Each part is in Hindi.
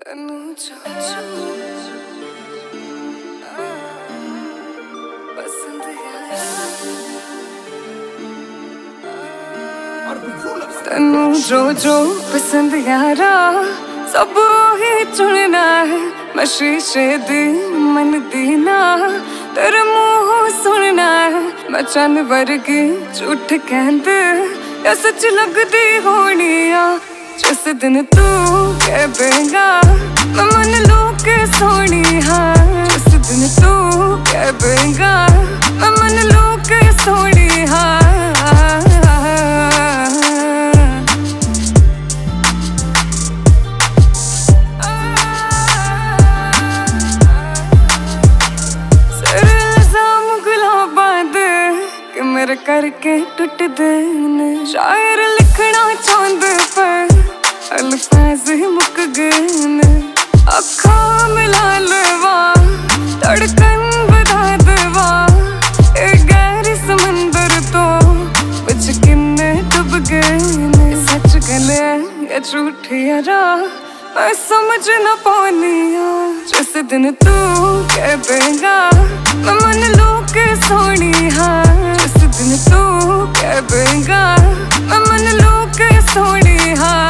तेनू जो जो पसंद यारा सब ही चुनना है। मैं शीशे दी मन दी ना तेरे मुंह सुनना है। मैं चन्न वर्गी झूठ कहंदे या सच लगदी होनी आ। जिस दिन तू कह बेगा मैं मन लू के सोनी हाँ। जिस दिन तू कह बेगा मैं मन लू के सोनी हाँ। मेरे करके टूट देने शायर लिखना चाहते पर अल्फाज ही मुक गए ने। अखां मिला लेवा धड़कन बढ़ा देवा एक गहरी समंदर तो बिच किन्ने डूब गए ने। सच गले या झूठ यारा मैं समझ न पानी जिस दिन तू कह देगा मैं मन लू के सोनी हाँ। जिस दिन तू कह देगा मैं मन लू के सोनी हाँ।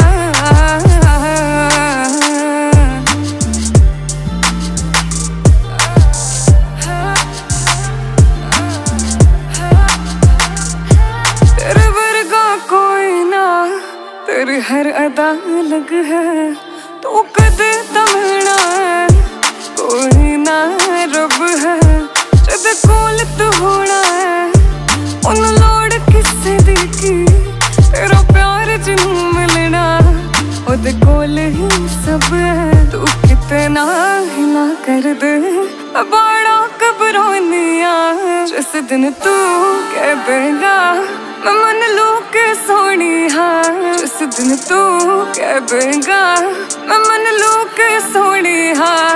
तेरे वर्गा कोई ना तेरी हर अदा अलग है। तू कदे तमिलना है कोई ना रब है जद कोल तू होना है। उन लोड़ किसे दी की तेरा प्यार जिनू मिलना ओदे कोल ही सब है। तू कितना ही ना कर दे बड़ा घबरानिया। जिस दिन तू कह देगा मैं मन लू के सोनी हाँ। जिस दिन तू कह देगा मैं मन लू के सोनी हाँ।